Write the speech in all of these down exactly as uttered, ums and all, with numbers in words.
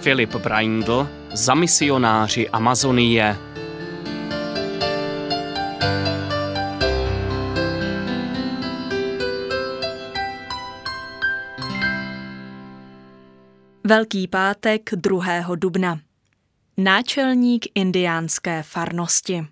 Philip Braindl za misionáři Amazonie. Velký pátek druhého dubna. Náčelník indiánské farnosti.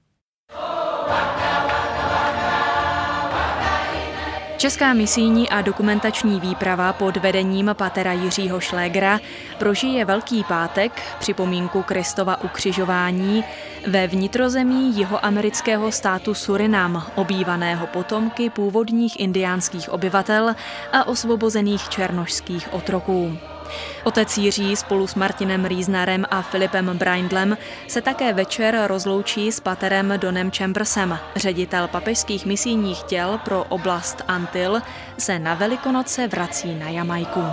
Česká misijní a dokumentační výprava pod vedením patera Jiřího Šlégera prožije Velký pátek, připomínku Kristova ukřižování, ve vnitrozemí jihoamerického státu Surinam, obývaného potomky původních indiánských obyvatel a osvobozených černošských otroků. Otec Jiří spolu s Martinem Rýznarem a Filipem Braindlem se také večer rozloučí s paterem Donem Chambersem. Ředitel papežských misijních děl pro oblast Antil se na Velikonoce vrací na Jamajku.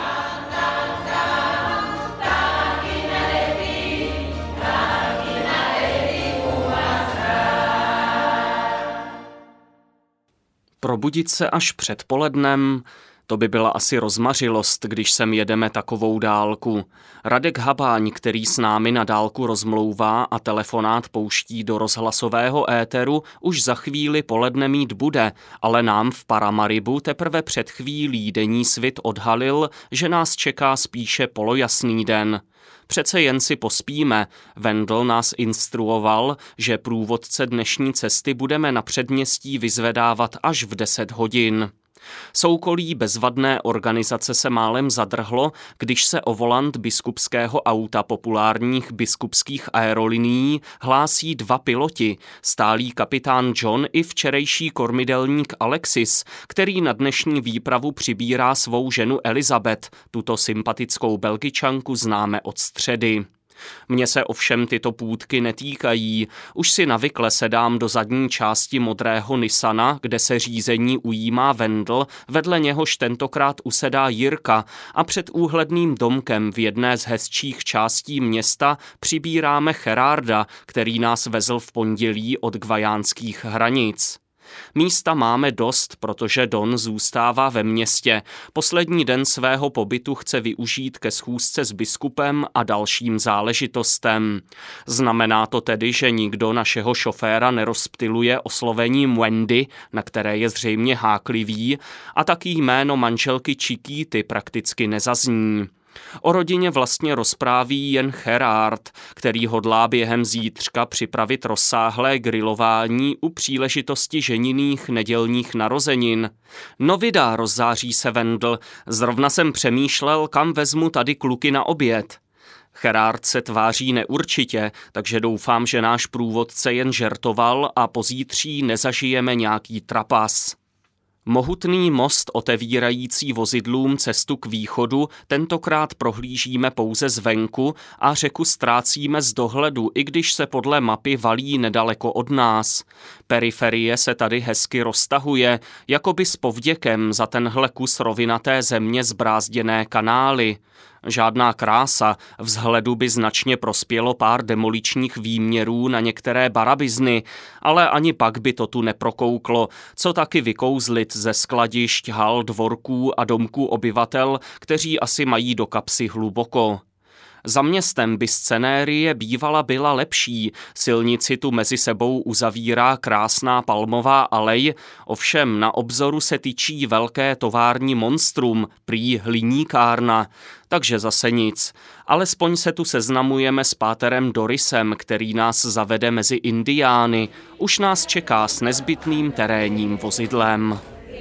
Probudit se až před polednem, to by byla asi rozmařilost, když sem jedeme takovou dálku. Radek Habáň, který s námi na dálku rozmlouvá a telefonát pouští do rozhlasového éteru, už za chvíli poledne mít bude, ale nám v Paramaribu teprve před chvílí denní svit odhalil, že nás čeká spíše polojasný den. Přece jen si pospíme. Vendl nás instruoval, že průvodce dnešní cesty budeme na předměstí vyzvedávat až v deset hodin. Soukolí bezvadné organizace se málem zadrhlo, když se o volant biskupského auta populárních biskupských aerolinií hlásí dva piloti, stálý kapitán John i včerejší kormidelník Alexis, který na dnešní výpravu přibírá svou ženu Elizabeth, tuto sympatickou Belgičanku známe od středy. Mně se ovšem tyto půtky netýkají. Už si navykle sedám do zadní části modrého Nissana, kde se řízení ujímá Vendl, vedle něhož tentokrát usedá Jirka a před úhledným domkem v jedné z hezčích částí města přibíráme Gerarda, který nás vezl v pondělí od gvajánských hranic. Místa máme dost, protože Don zůstává ve městě. Poslední den svého pobytu chce využít ke schůzce s biskupem a dalším záležitostem. Znamená to tedy, že nikdo našeho šoféra nerozptyluje oslovením Wendy, na které je zřejmě háklivý, a taky jméno manželky Chiquity prakticky nezazní. O rodině vlastně rozpráví jen Gerard, který hodlá během zítřka připravit rozsáhlé grilování u příležitosti ženiných nedělních narozenin. No vydá, rozzáří se Vendl, zrovna jsem přemýšlel, kam vezmu tady kluky na oběd. Gerard se tváří neurčitě, takže doufám, že náš průvodce jen žertoval a pozítří nezažijeme nějaký trapas. Mohutný most otevírající vozidlům cestu k východu tentokrát prohlížíme pouze zvenku a řeku ztrácíme z dohledu, i když se podle mapy valí nedaleko od nás. Periferie se tady hezky roztahuje, jakoby s povděkem za tenhle kus rovinaté země zbrázděné kanály. Žádná krása, vzhledu by značně prospělo pár demoličních výměrů na některé barabizny, ale ani pak by to tu neprokouklo, co taky vykouzlit ze skladišť, hal, dvorků a domků obyvatel, kteří asi mají do kapsy hluboko. Za městem by scenérie bývala byla lepší, silnici tu mezi sebou uzavírá krásná palmová alej, ovšem na obzoru se tyčí velké tovární monstrum, prý hliníkárna, takže zase nic. Alespoň se tu seznamujeme s páterem Dorisem, který nás zavede mezi Indiány, už nás čeká s nezbytným terénním vozidlem.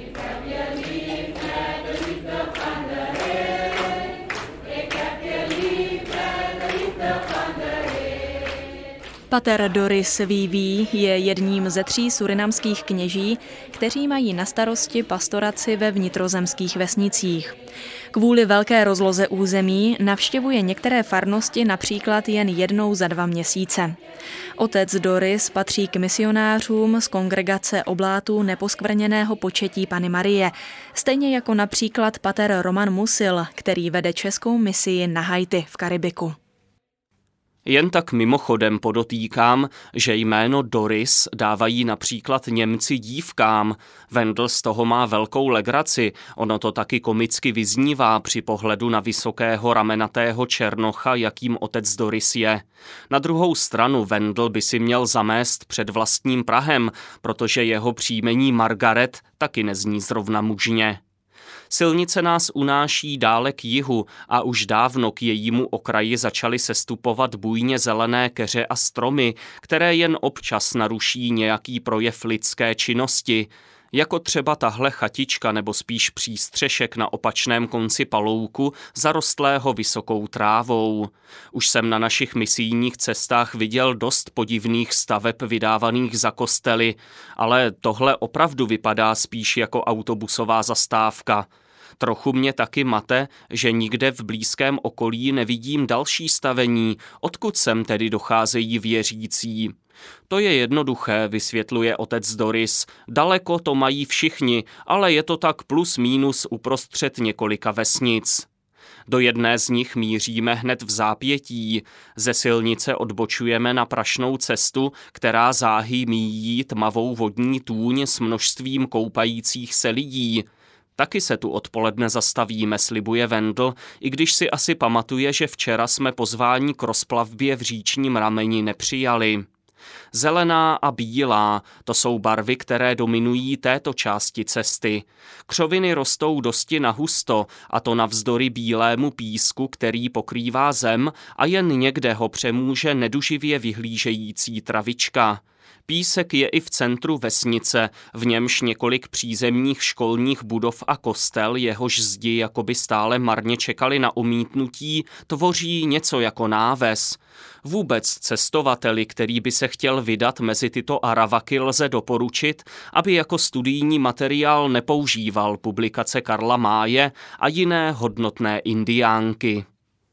Pater Doris V V je jedním ze tří surinamských kněží, kteří mají na starosti pastoraci ve vnitrozemských vesnicích. Kvůli velké rozloze území navštěvuje některé farnosti například jen jednou za dva měsíce. Otec Doris patří k misionářům z kongregace oblátů neposkvrněného početí Panny Marie, stejně jako například pater Roman Musil, který vede českou misii na Haiti v Karibiku. Jen tak mimochodem podotýkám, že jméno Doris dávají například Němci dívkám. Wendl z toho má velkou legraci, ono to taky komicky vyznívá při pohledu na vysokého ramenatého černocha, jakým otec Doris je. Na druhou stranu Wendl by si měl zamést před vlastním prahem, protože jeho příjmení Margaret taky nezní zrovna mužně. Silnice nás unáší dále k jihu a už dávno k jejímu okraji začaly sestupovat bujně zelené keře a stromy, které jen občas naruší nějaký projev lidské činnosti, jako třeba tahle chatička nebo spíš přístřešek na opačném konci palouku, zarostlého vysokou trávou. Už jsem na našich misijních cestách viděl dost podivných staveb vydávaných za kostely, ale tohle opravdu vypadá spíš jako autobusová zastávka. Trochu mě taky mate, že nikde v blízkém okolí nevidím další stavení, odkud sem tedy docházejí věřící. To je jednoduché, vysvětluje otec Doris. Daleko to mají všichni, ale je to tak plus mínus uprostřed několika vesnic. Do jedné z nich míříme hned v zápětí. Ze silnice odbočujeme na prašnou cestu, která záhy míjí tmavou vodní tůň s množstvím koupajících se lidí. Taky se tu odpoledne zastavíme, slibuje Wendl, i když si asi pamatuje, že včera jsme pozvání k rozplavbě v říčním rameni nepřijali. Zelená a bílá, to jsou barvy, které dominují této části cesty. Křoviny rostou dosti nahusto, a to navzdory bílému písku, který pokrývá zem a jen někde ho přemůže neduživě vyhlížející travička. Písek je i v centru vesnice, v němž několik přízemních školních budov a kostel, jehož zdi jakoby stále marně čekali na omítnutí, tvoří něco jako náves. Vůbec cestovateli, který by se chtěl vydat mezi tyto Aravaky, lze doporučit, aby jako studijní materiál nepoužíval publikace Karla Máje a jiné hodnotné indiánky.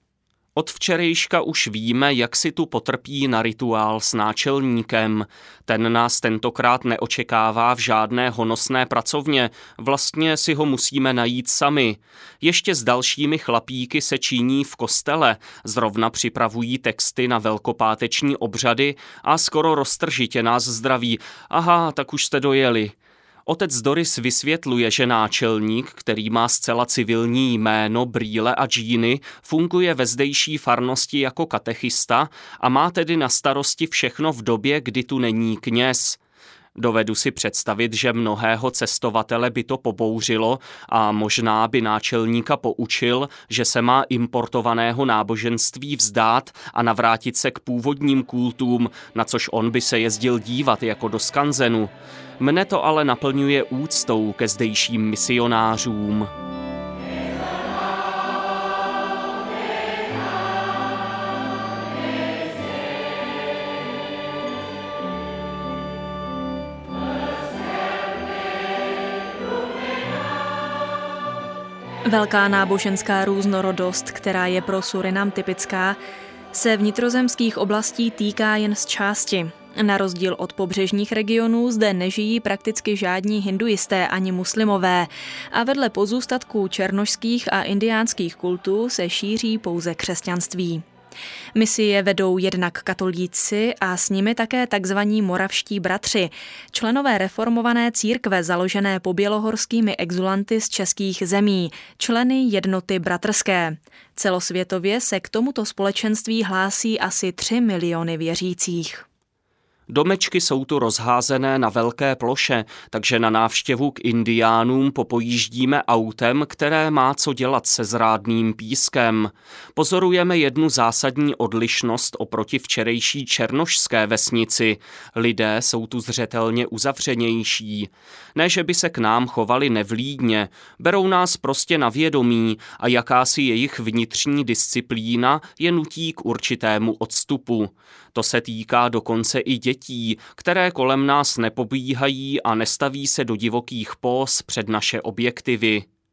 Od včerejška už víme, jak si tu potrpí na rituál s náčelníkem. Ten nás tentokrát neočekává v žádné honosné pracovně, vlastně si ho musíme najít sami. Ještě s dalšími chlapíky se činí v kostele, zrovna připravují texty na velkopáteční obřady a skoro roztržitě nás zdraví. Aha, tak už jste dojeli. Otec Doris vysvětluje, že náčelník, který má zcela civilní jméno, brýle a džíny, funguje ve zdejší farnosti jako katechista a má tedy na starosti všechno v době, kdy tu není kněz. Dovedu si představit, že mnohého cestovatele by to pobouřilo a možná by náčelníka poučil, že se má importovaného náboženství vzdát a navrátit se k původním kultům, na což on by se jezdil dívat jako do skanzenu. Mne to ale naplňuje úctou ke zdejším misionářům. Velká náboženská různorodost, která je pro Surinam typická, se vnitrozemských oblastí týká jen z části. Na rozdíl od pobřežních regionů zde nežijí prakticky žádní hinduisté ani muslimové a vedle pozůstatků černošských a indiánských kultů se šíří pouze křesťanství. Misie vedou jednak katolíci a s nimi také takzvaní moravští bratři, členové reformované církve založené pobělohorskými exulanty z českých zemí, členy jednoty bratrské. Celosvětově se k tomuto společenství hlásí asi tři miliony věřících. Domečky jsou tu rozházené na velké ploše, takže na návštěvu k indiánům popojíždíme autem, které má co dělat se zrádným pískem. Pozorujeme jednu zásadní odlišnost oproti včerejší černošské vesnici. Lidé jsou tu zřetelně uzavřenější. Ne, že by se k nám chovali nevlídně, berou nás prostě na vědomí a jakási jejich vnitřní disciplína je nutí k určitému odstupu. To se týká dokonce i dětí, které kolem nás nepobíhají a nestaví se do divokých póz před naše objektivy.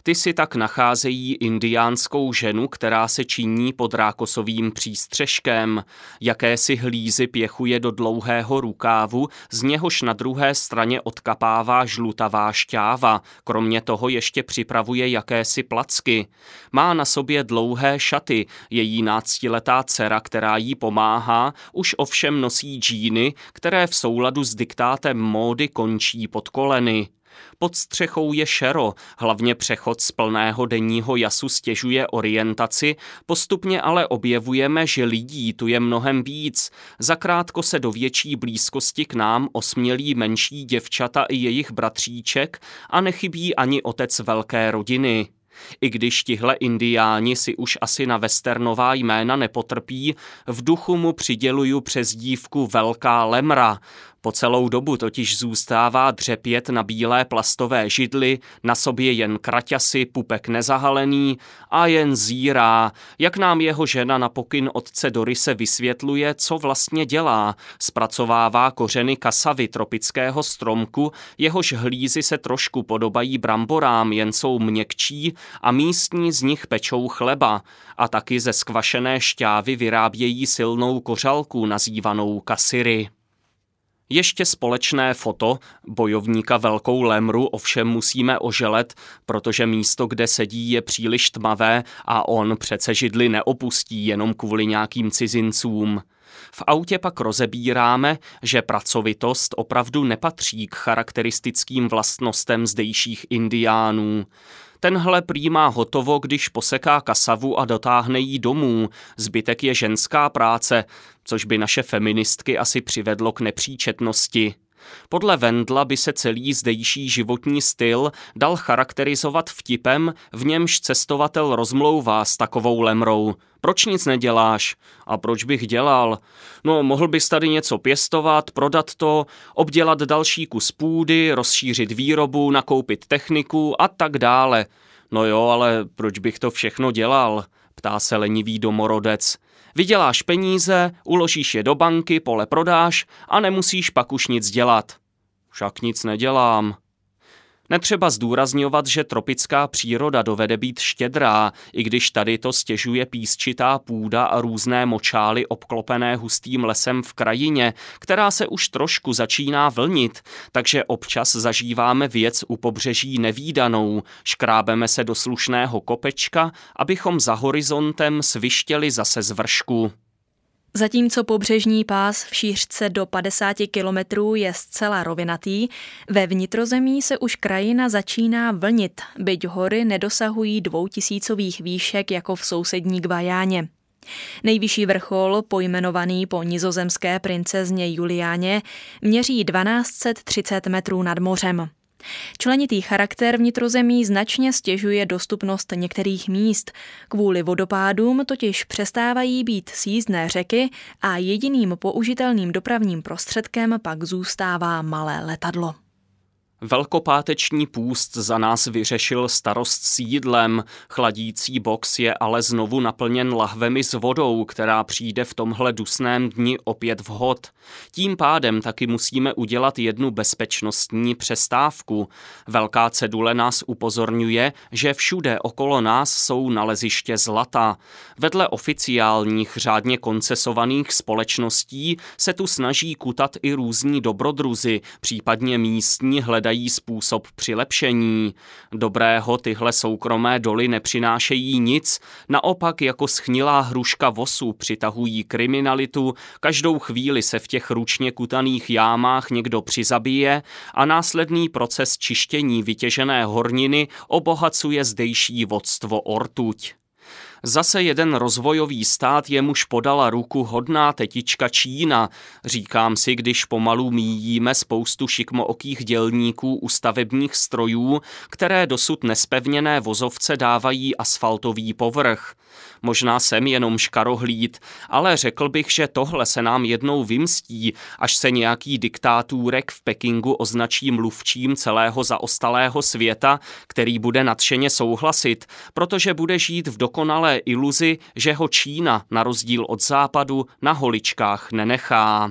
Ty si tak nacházejí indiánskou ženu, která se činí pod rákosovým přístřežkem. Jakési hlízy pěchuje do dlouhého rukávu, z něhož na druhé straně odkapává žlutavá šťáva. Kromě toho ještě připravuje jakési placky. Má na sobě dlouhé šaty. Její náctiletá dcera, která jí pomáhá, už ovšem nosí džíny, které v souladu s diktátem módy končí pod koleny. Pod střechou je šero, hlavně přechod z plného denního jasu stěžuje orientaci, postupně ale objevujeme, že lidí tu je mnohem víc. Zakrátko se do větší blízkosti k nám osmělí menší děvčata i jejich bratříček a nechybí ani otec velké rodiny. I když tihle indiáni si už asi na westernová jména nepotrpí, v duchu mu přiděluju přezdívku Velká lemra. Po celou dobu totiž zůstává dřepět na bílé plastové židli, na sobě jen kraťasy, pupek nezahalený a jen zírá, jak nám jeho žena na pokyn otce Dorise vysvětluje, co vlastně dělá. Zpracovává kořeny kasavy, tropického stromku, jehož hlízy se trošku podobají bramborám, jen jsou měkčí a místní z nich pečou chleba. A taky ze skvašené šťávy vyrábějí silnou kořalku nazývanou kasiry. Ještě společné foto, bojovníka Velkou lemru ovšem musíme oželet, protože místo, kde sedí, je příliš tmavé a on přece židli neopustí jenom kvůli nějakým cizincům. V autě pak rozebíráme, že pracovitost opravdu nepatří k charakteristickým vlastnostem zdejších indiánů. Tenhle prý má hotovo, když poseká kasavu a dotáhne jí domů. Zbytek je ženská práce, což by naše feministky asi přivedlo k nepříčetnosti. Podle Wendla by se celý zdejší životní styl dal charakterizovat vtipem, v němž cestovatel rozmlouvá s takovou lemrou. Proč nic neděláš? A proč bych dělal? No, mohl bys tady něco pěstovat, prodat to, obdělat další kus půdy, rozšířit výrobu, nakoupit techniku a tak dále. No jo, ale proč bych to všechno dělal? Ptá se lenivý domorodec. Vyděláš peníze, uložíš je do banky, pole prodáš a nemusíš pak už nic dělat. Však nic nedělám. Netřeba zdůrazňovat, že tropická příroda dovede být štědrá, i když tady to stěžuje písčitá půda a různé močály obklopené hustým lesem v krajině, která se už trošku začíná vlnit, takže občas zažíváme věc u pobřeží nevídanou, škrábeme se do slušného kopečka, abychom za horizontem svištěli zase z vršku. Zatímco pobřežní pás v šířce do padesát kilometrů je zcela rovinatý, ve vnitrozemí se už krajina začíná vlnit, byť hory nedosahují dvoutisícových výšek jako v sousední Gvajáně. Nejvyšší vrchol, pojmenovaný po nizozemské princezně Juliáně, měří dvanáct set třicet metrů nad mořem. Členitý charakter vnitrozemí značně stěžuje dostupnost některých míst. Kvůli vodopádům totiž přestávají být sjízdné řeky a jediným použitelným dopravním prostředkem pak zůstává malé letadlo. Velkopáteční půst za nás vyřešil starost s jídlem, chladící box je ale znovu naplněn lahvemi s vodou, která přijde v tomhle dusném dni opět vhod. Tím pádem taky musíme udělat jednu bezpečnostní přestávku. Velká cedule nás upozorňuje, že všude okolo nás jsou naleziště zlata. Vedle oficiálních řádně koncesovaných společností se tu snaží kutat i různí dobrodruzi, případně místní hledají dají způsob přilepšení. Dobrého tyhle soukromé doly nepřinášejí nic, naopak jako schnilá hruška vosu přitahují kriminalitu, každou chvíli se v těch ručně kutaných jámách někdo přizabije a následný proces čištění vytěžené horniny obohacuje zdejší vodstvo o rtuť. Zase jeden rozvojový stát, jemuž podala ruku hodná tetička Čína, říkám si, když pomalu míjíme spoustu šikmookých dělníků u stavebních strojů, které dosud nespevněné vozovce dávají asfaltový povrch. Možná jsem jenom škarohlíd, ale řekl bych, že tohle se nám jednou vymstí, až se nějaký diktátůrek v Pekingu označí mluvčím celého zaostalého světa, který bude nadšeně souhlasit, protože bude žít v dokonalé iluzi, že ho Čína, na rozdíl od západu, na holičkách nenechá.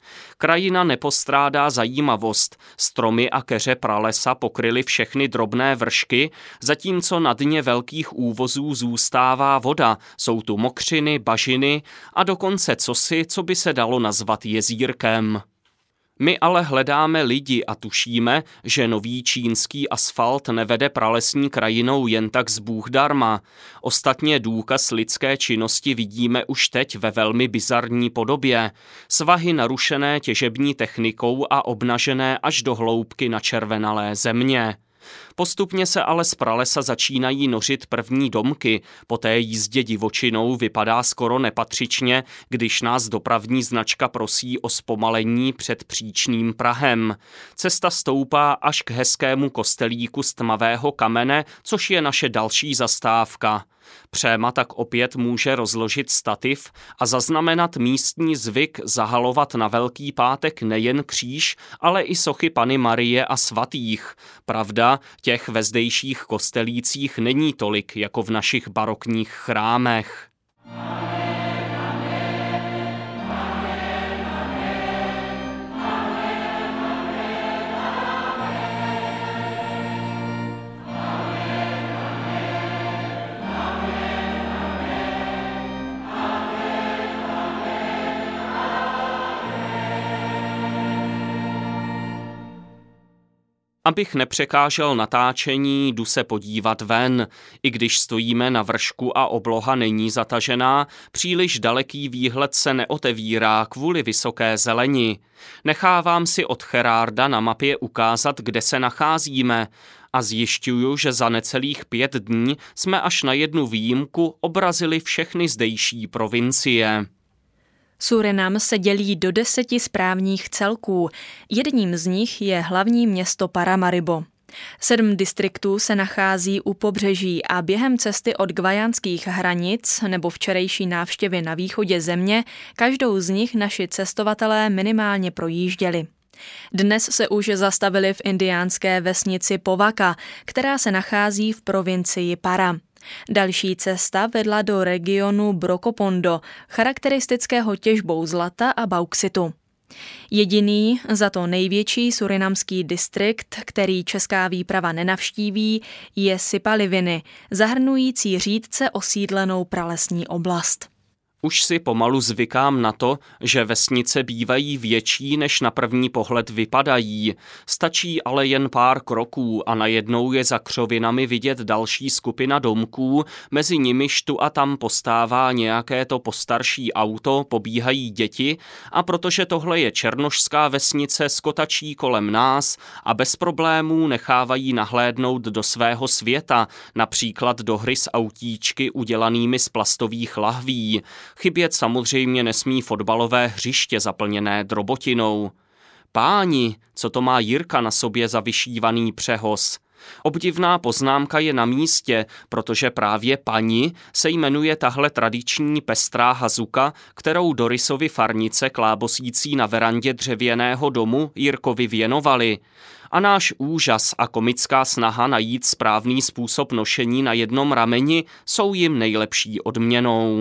Krajina nepostrádá zajímavost. Stromy a keře pralesa pokryly všechny drobné vršky, zatímco na dně velkých úvozů zůstává voda. Jsou tu mokřiny, bažiny a dokonce cosi, co by se dalo nazvat jezírkem. My ale hledáme lidi a tušíme, že nový čínský asfalt nevede pralesní krajinou jen tak z Bůh darma. Ostatně důkaz lidské činnosti vidíme už teď ve velmi bizarní podobě. Svahy narušené těžební technikou a obnažené až do hloubky načervenalé země. Postupně se ale z pralesa začínají nořit první domky, po té jízdě divočinou vypadá skoro nepatřičně, když nás dopravní značka prosí o zpomalení před příčným prahem. Cesta stoupá až k hezkému kostelíku z tmavého kamene, což je naše další zastávka. Préma tak opět může rozložit stativ a zaznamenat místní zvyk zahalovat na Velký pátek nejen kříž, ale i sochy Panny Marie a svatých. Pravda, těch ve zdejších kostelících není tolik jako v našich barokních chrámech. Abych nepřekážel natáčení, jdu se podívat ven. I když stojíme na vršku a obloha není zatažená, příliš daleký výhled se neotevírá kvůli vysoké zeleni. Nechávám si od Gerarda na mapě ukázat, kde se nacházíme a zjišťuju, že za necelých pět dní jsme až na jednu výjimku obrazili všechny zdejší provincie. Surinam se dělí do deseti správních celků. Jedním z nich je hlavní město Paramaribo. Sedm distriktů se nachází u pobřeží a během cesty od gvajánských hranic nebo včerejší návštěvy na východě země každou z nich naši cestovatelé minimálně projížděli. Dnes se už zastavili v indiánské vesnici Povaka, která se nachází v provincii Para. Další cesta vedla do regionu Brokopondo, charakteristického těžbou zlata a bauxitu. Jediný, za to největší surinamský distrikt, který česká výprava nenavštíví, je Sipaliviny, zahrnující řídce osídlenou pralesní oblast. Už si pomalu zvykám na to, že vesnice bývají větší, než na první pohled vypadají. Stačí ale jen pár kroků a najednou je za křovinami vidět další skupina domků, mezi nimiž tu a tam postává nějaké to postarší auto, pobíhají děti a protože tohle je černošská vesnice, skotačí kolem nás a bez problémů nechávají nahlédnout do svého světa, například do hry s autíčky udělanými z plastových lahví. Chybět samozřejmě nesmí fotbalové hřiště zaplněné drobotinou. Páni, co to má Jirka na sobě za vyšívaný přehoz? Obdivná poznámka je na místě, protože právě Pani se jmenuje tahle tradiční pestrá hazuka, kterou Dorisovi farnice klábosící na verandě dřevěného domu Jirkovi věnovali. A náš úžas a komická snaha najít správný způsob nošení na jednom rameni jsou jim nejlepší odměnou.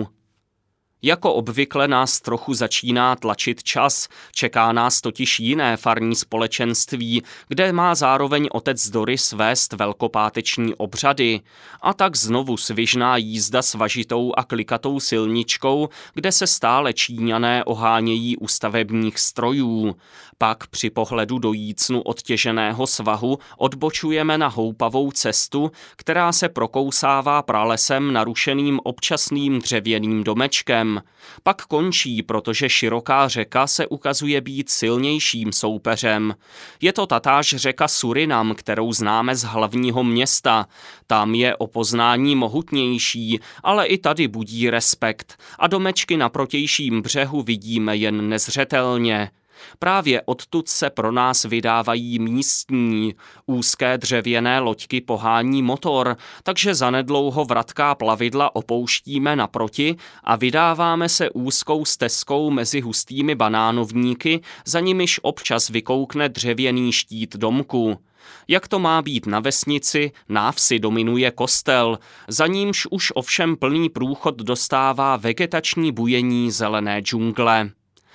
Jako obvykle nás trochu začíná tlačit čas, čeká nás totiž jiné farní společenství, kde má zároveň otec Doris vést velkopáteční obřady. A tak znovu svižná jízda s važitou a klikatou silničkou, kde se stále Číňané ohánějí u stavebních strojů. Pak při pohledu do jícnu odtěženého svahu odbočujeme na houpavou cestu, která se prokousává pralesem narušeným občasným dřevěným domečkem. Pak končí, protože široká řeka se ukazuje být silnějším soupeřem. Je to tatáž řeka Surinam, kterou známe z hlavního města. Tam je o poznání mohutnější, ale i tady budí respekt a domečky na protějším břehu vidíme jen nezřetelně. Právě odtud se pro nás vydávají místní. Úzké dřevěné loďky pohání motor, takže zanedlouho vratká plavidla opouštíme naproti a vydáváme se úzkou stezkou mezi hustými banánovníky, za nimiž občas vykoukne dřevěný štít domku. Jak to má být na vesnici, na vsi dominuje kostel, za nímž už ovšem plný průchod dostává vegetační bujení zelené džungle.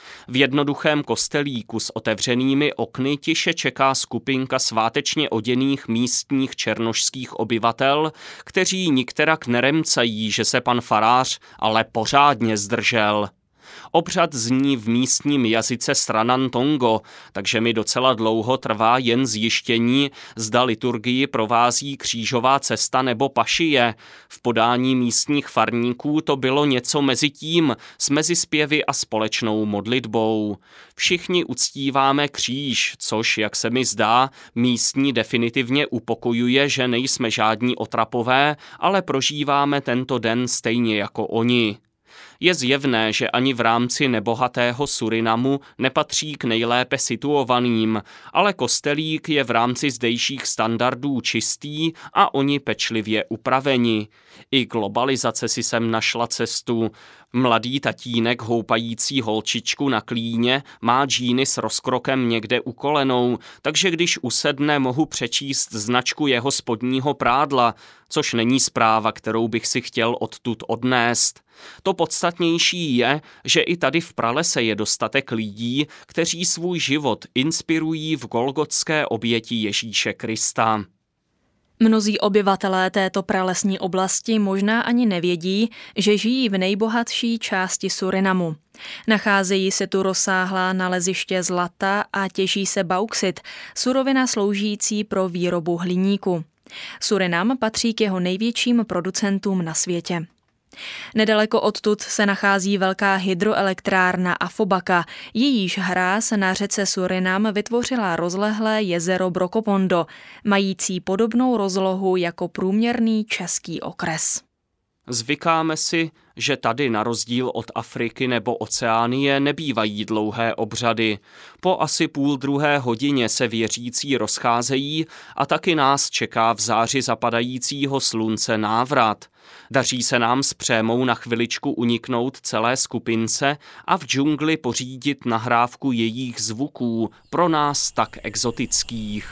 V jednoduchém kostelíku s otevřenými okny tiše čeká skupinka svátečně oděných místních černošských obyvatel, kteří nikterak neremcají, že se pan farář ale pořádně zdržel. Obřad zní v místním jazyce Sranantongo, takže mi docela dlouho trvá jen zjištění, zda liturgii provází křížová cesta nebo pašie. V podání místních farníků to bylo něco mezi tím, s mezispěvy a společnou modlitbou. Všichni uctíváme kříž, což, jak se mi zdá, místní definitivně upokojuje, že nejsme žádní otrapové, ale prožíváme tento den stejně jako oni. Je zjevné, že ani v rámci nebohatého Surinamu nepatří k nejlépe situovaným, ale kostelík je v rámci zdejších standardů čistý a oni pečlivě upraveni. I globalizace si sem našla cestu. Mladý tatínek houpající holčičku na klíně má džíny s rozkrokem někde u kolenou, takže když usedne, mohu přečíst značku jeho spodního prádla, což není zpráva, kterou bych si chtěl odtud odnést. To podstatnější je, že i tady v pralese je dostatek lidí, kteří svůj život inspirují v golgotské oběti Ježíše Krista. Mnozí obyvatelé této pralesní oblasti možná ani nevědí, že žijí v nejbohatší části Surinamu. Nacházejí se tu rozsáhlá naleziště zlata a těží se bauxit, surovina sloužící pro výrobu hliníku. Surinam patří k jeho největším producentům na světě. Nedaleko odtud se nachází velká hydroelektrárna Afobaka, jejíž hráz na řece Surinam vytvořila rozlehlé jezero Brokopondo, mající podobnou rozlohu jako průměrný český okres. Zvykáme si, že tady na rozdíl od Afriky nebo Oceánie nebývají dlouhé obřady. Po asi půl druhé hodině se věřící rozcházejí a taky nás čeká v záři zapadajícího slunce návrat. Daří se nám s Prémou na chviličku uniknout celé skupince a v džungli pořídit nahrávku jejich zvuků, pro nás tak exotických.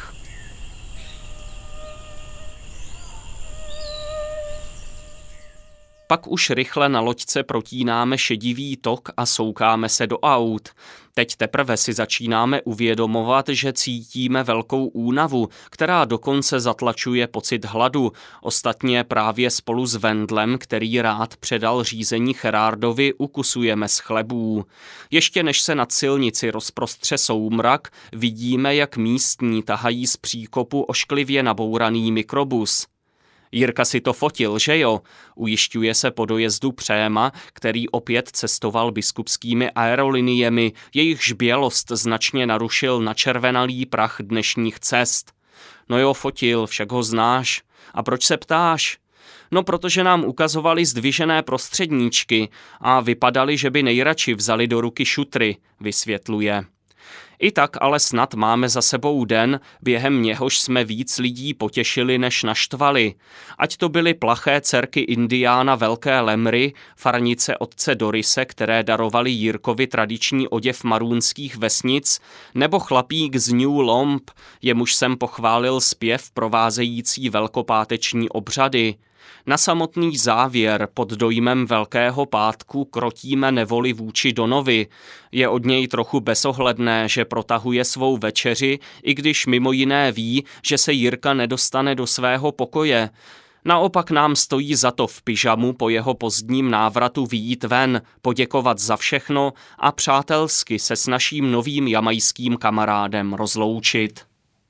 Pak už rychle na loďce protínáme šedivý tok a soukáme se do aut. Teď teprve si začínáme uvědomovat, že cítíme velkou únavu, která dokonce zatlačuje pocit hladu. Ostatně právě spolu s Vendlem, který rád předal řízení Gerardovi, ukusujeme z chlebů. Ještě než se nad silnici rozprostře soumrak, vidíme, jak místní tahají z příkopu ošklivě nabouraný mikrobus. Jirka si to fotil, že jo? Ujišťuje se po dojezdu Préma, který opět cestoval biskupskými aeroliniemi, jejichž bělost značně narušil načervenalý prach dnešních cest. No jo, fotil, však ho znáš. A proč se ptáš? No, protože nám ukazovali zdvižené prostředníčky a vypadali, že by nejradši vzali do ruky šutry, vysvětluje. I tak ale snad máme za sebou den, během něhož jsme víc lidí potěšili než naštvali. Ať to byly plaché dcerky indiána Velké Lemry, farnice otce Dorise, které darovali Jirkovi tradiční oděv marůnských vesnic, nebo chlapík z New Lomb, jemuž jsem pochválil zpěv provázející velkopáteční obřady. Na samotný závěr pod dojmem Velkého pátku krotíme nevoli vůči Donovi. Je od něj trochu bezohledné, že protahuje svou večeři, i když mimo jiné ví, že se Jirka nedostane do svého pokoje. Naopak nám stojí za to v pyžamu po jeho pozdním návratu vyjít ven, poděkovat za všechno a přátelsky se s naším novým jamajským kamarádem rozloučit.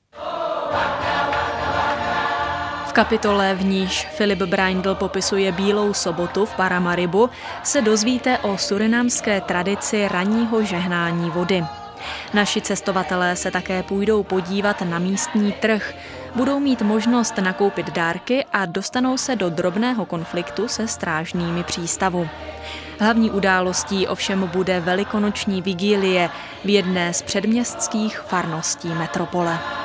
V kapitole, v níž Filip Braindl popisuje Bílou sobotu v Paramaribu, se dozvíte o surinamské tradici ranního žehnání vody. Naši cestovatelé se také půjdou podívat na místní trh, budou mít možnost nakoupit dárky a dostanou se do drobného konfliktu se strážnými přístavu. Hlavní událostí ovšem bude velikonoční vigílie v jedné z předměstských farností metropole.